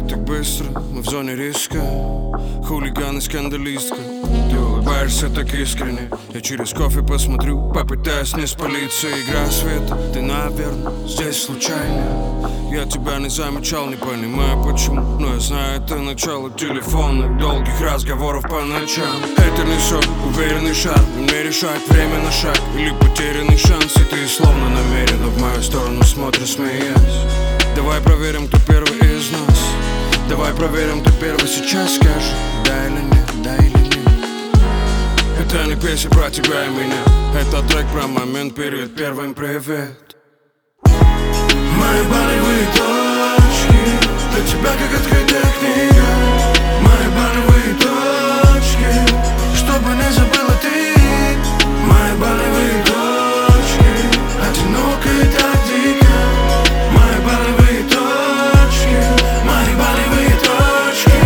происходит так быстро, мы в зоне риска. Хулиган и скандалистка. Ты улыбаешься так искренне. Я через кофе посмотрю, попытаюсь не спалиться. Игра света, ты, наверное, здесь случайно. Я тебя не замечал, не понимаю почему. Но я знаю, это начало телефонных долгих разговоров по ночам. Это не сон, уверенный шаг. Мне решать время на шаг или потерянный шанс. И ты словно намеренно в мою сторону смотришь, смеясь. Давай проверим, кто первый из нас. Давай проверим, кто первый сейчас скажет. Да или нет, да или нет. Это не песня про тебя и меня. Это трек про момент перед первым привет. Мои болевые точки для тебя как открытая книга. Мои болевые точки, чтобы не забыла ты. Мои болевые точки, одиноко и так дико. Мои болевые точки, мои болевые точки.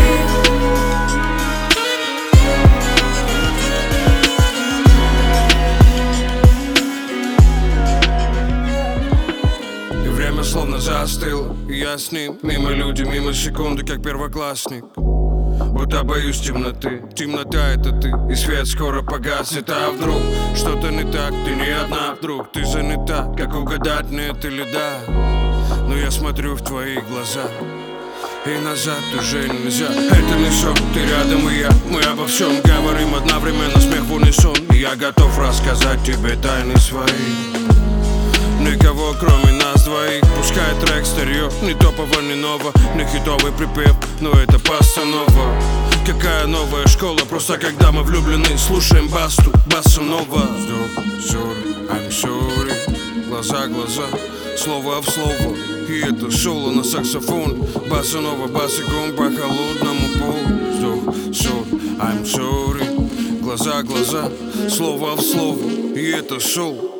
И время словно застыло, и я с ним. Мимо люди, мимо секунды, как первоклассник. Будто боюсь темноты. Темнота — это ты, и свет скоро погаснет. А вдруг что-то не так, ты не одна. Вдруг ты занята, как угадать, нет или да. Но я смотрю в твои глаза, и назад уже нельзя. Это не сон, ты рядом и я. Мы обо всем говорим одновременно, смех в унисон. И я готов рассказать тебе тайны свои. Никого кроме нас двоих. Пускай трек старье, не топово, не ново. Не хитовый припев, но это постанова. Какая новая школа, просто когда мы влюблены. Слушаем басту, басанова. I'm sorry, глаза, глаза, слово в слово. И это соло на саксофон. Басанова, басиком по холодному полу. I'm sorry, глаза, глаза, слово в слово. И это соло.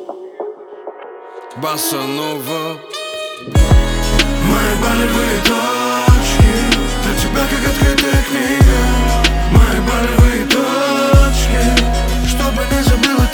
Басанова. Мои болевые точки для тебя как открытая книга. Мои болевые точки, чтобы не забыла